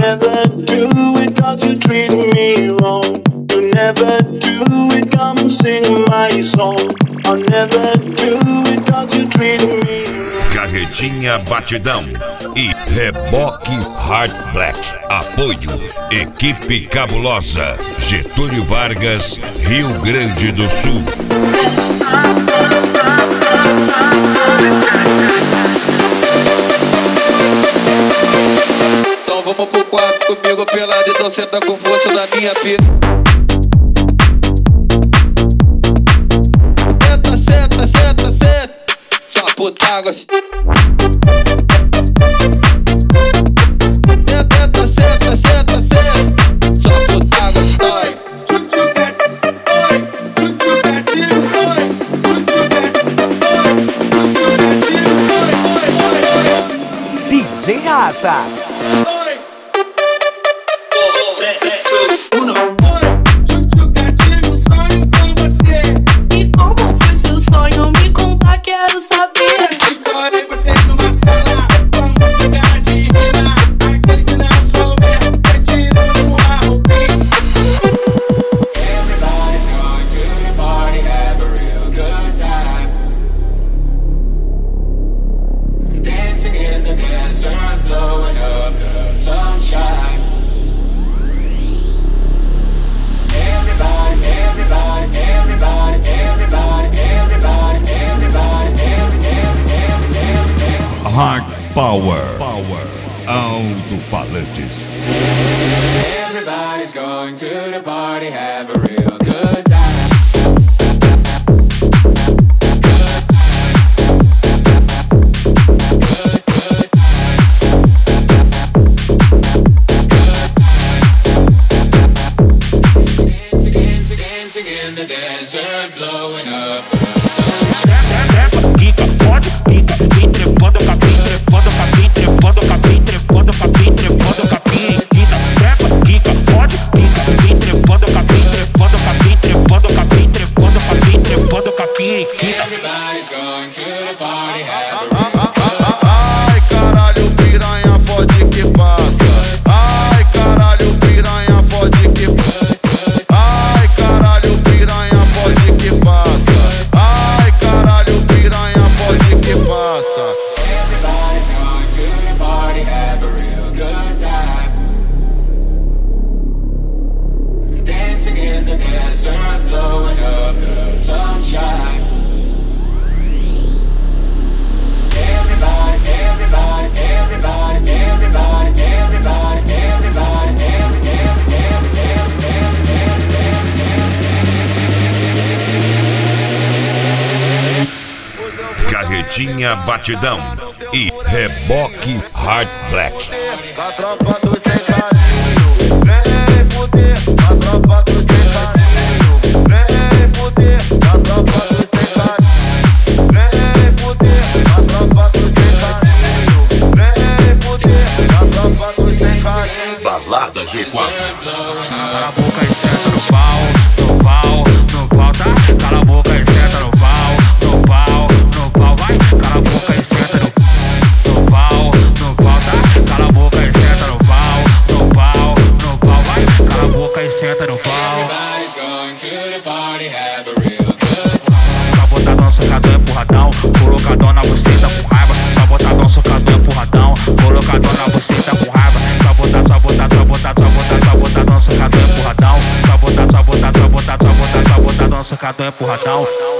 never do it 'cause you treat me wrong. You never do it, come sing my song. I'll never do it 'cause you treat me wrong. Carretinha Batidão e Reboque Hard Black. Apoio Equipe Cabulosa, Getúlio Vargas, Rio Grande do Sul. Então vamos pro quarto comigo pelado, então senta com força na minha pista. Senta, senta, senta, senta, só puta gostosa. Senta, senta, senta, senta, só puta gostosa. DJ Rafa. E como foi seu sonho? Me conta, quero saber. Só de vocês numa sala, vamos jogar de rima. Aquele que não souber, vai tirando a roupinha. Everybody's going to the party, have a real good time. Dancing in the desert, blowing up the sunshine. Everybody, everybody, everybody, everybody, everybody, everybody, everybody. Hard Power. Alto-falantes. Everybody's going to the party, have a real good time. Dancing in the desert, blowing up the sun. Quica, fode, quica, vem trepando capim, trepando capim, trepando capim, trepando capim, trepando capim, quita, trepa, quica, fode, quica, vem trepando capim, trepando capim, trepando capim, trepando capim, trepando capim, quita. Everybody's going to the party, have a Ai, caralho, piranha, fode que passa. Ai, caralho, piranha, fode que passa. Ai, caralho, piranha, fode que passa. Ai, caralho, piranha, fode que passa. Everybody's going to the party, have a real good time. Dancing in the desert, blowing up the sunshine. Everybody, everybody, everybody, everybody, everybody, everybody, Carretinha Batidão e Reboque Hard Black. A tropa do sem carinho, vem fuder. A tropa do sem carinho, vem fuder. A tropa do sem carinho, vem fuder. A tropa do sem carinho, vem fuder. A tropa do sem carinho. Balada G4. Cala a boca e senta no pau, no pau, no pau, tá? Cala a boca e senta no pau, no pau, no pau, vai. Cala a boca e senta no pau, tá? Cala a boca e senta no pau, no pau, vai. Cala a boca e senta no pau. everybody's going to the party, have a real good time. Só botadão, socadão, empurradão, colocadão na buceta com raiva. Só botadão, socadão, empurradão, colocadão na buceta com raiva. Só botar, só botar, só botar, só botar, só botadão, socadão, empurradão. Só botar, só botar, só botar, só botar, só botadão, socadão, empurradão.